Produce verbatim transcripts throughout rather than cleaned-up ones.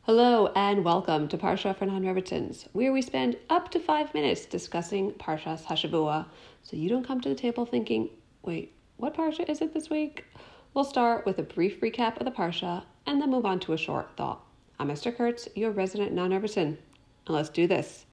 Hello and welcome to Parsha for Non-Revitans, where we spend up to five minutes discussing Parshas Hashavua, so you don't come to the table thinking, wait, what Parsha is it this week? We'll start with a brief recap of the Parsha and then move on to a short thought. I'm Esther Kurtz, your resident non-Revitan, and let's do this.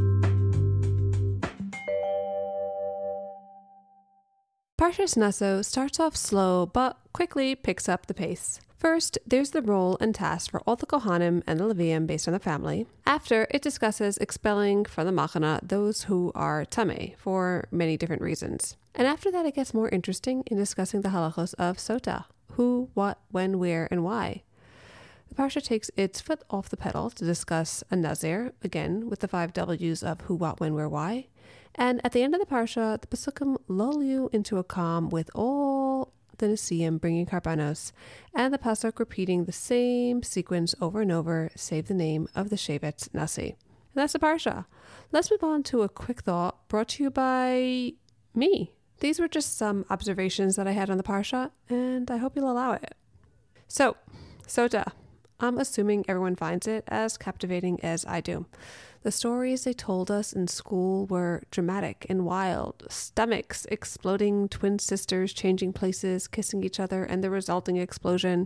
Parshas Naso starts off slow but quickly picks up the pace. First, there's the role and task for all the Kohanim and the Leviim based on the family. After, it discusses expelling from the Machana those who are Tameh for many different reasons. And after that, it gets more interesting in discussing the halachos of Sota. Who, what, when, where, and why. The Parsha takes its foot off the pedal to discuss a Nazir, again with the five W's of who, what, when, where, why. And at the end of the Parsha, the Pesukim lull you into a calm with all the Nesiim bringing Karbanos, and the Pasuk repeating the same sequence over and over, save the name of the Shevet Nasi. And that's the Parsha. Let's move on to a quick thought brought to you by me. These were just some observations that I had on the Parsha, and I hope you'll allow it. So, Sota. I'm assuming everyone finds it as captivating as I do. The stories they told us in school were dramatic and wild. Stomachs exploding, twin sisters changing places, kissing each other, and the resulting explosion.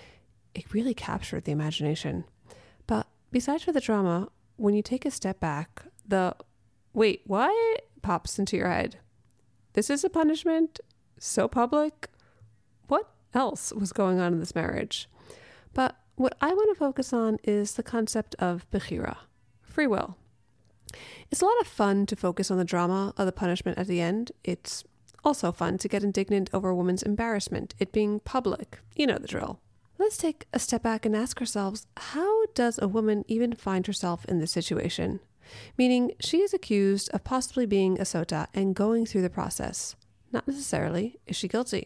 It really captured the imagination. But besides for the drama, when you take a step back, the wait, what pops into your head. This is a punishment? So public? What else was going on in this marriage? But what I want to focus on is the concept of Bechira, free will. It's a lot of fun to focus on the drama of the punishment at the end. It's also fun to get indignant over a woman's embarrassment, it being public. You know the drill. Let's take a step back and ask ourselves, how does a woman even find herself in this situation? Meaning, she is accused of possibly being a sota and going through the process. Not necessarily is she guilty.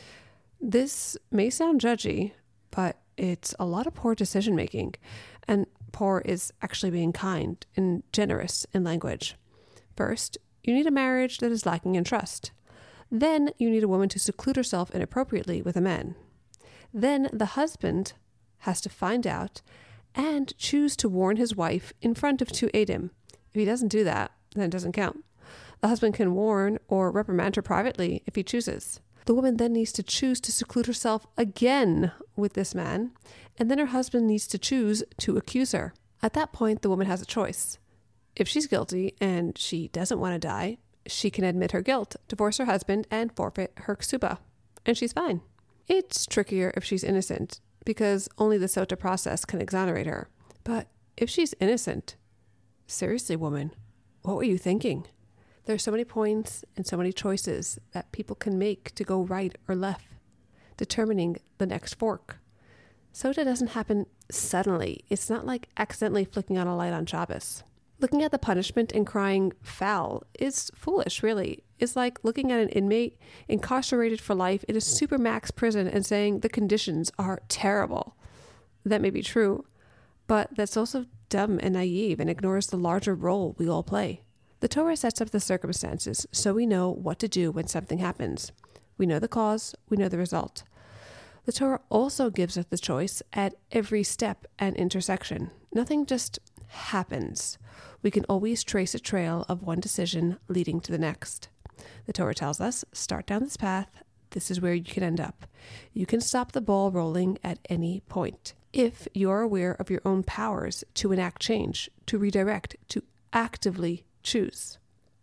This may sound judgy, but it's a lot of poor decision making, and poor is actually being kind and generous in language. First, you need a marriage that is lacking in trust. Then you need a woman to seclude herself inappropriately with a man. Then the husband has to find out and choose to warn his wife in front of two Adim. If he doesn't do that, then it doesn't count. The husband can warn or reprimand her privately if he chooses. The woman then needs to choose to seclude herself again with this man, and then her husband needs to choose to accuse her. At that point, the woman has a choice. If she's guilty and she doesn't want to die, she can admit her guilt, divorce her husband, and forfeit her ksuba, and she's fine. It's trickier if she's innocent, because only the sota process can exonerate her. But if she's innocent, seriously, woman, what were you thinking? There are so many points and so many choices that people can make to go right or left, determining the next fork. Sota doesn't happen suddenly. It's not like accidentally flicking on a light on Shabbos. Looking at the punishment and crying foul is foolish, really. It's like looking at an inmate incarcerated for life in a supermax prison and saying the conditions are terrible. That may be true, but that's also dumb and naive and ignores the larger role we all play. The Torah sets up the circumstances so we know what to do when something happens. We know the cause, we know the result. The Torah also gives us the choice at every step and intersection. Nothing just happens. We can always trace a trail of one decision leading to the next. The Torah tells us, start down this path, this is where you can end up. You can stop the ball rolling at any point. If you are aware of your own powers to enact change, to redirect, to actively choose.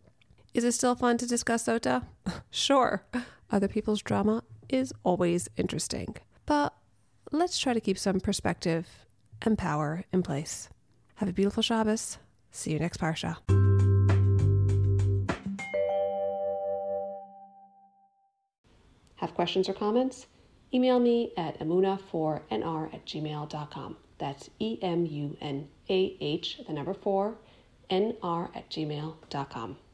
Is it still fun to discuss Sota? Sure. Other people's drama is always interesting. But let's try to keep some perspective and power in place. Have a beautiful Shabbos. See you next Parsha. Have questions or comments? Email me at emunah four n r at gmail dot com. That's E M U N A H, the number four, N R at gmail dot com.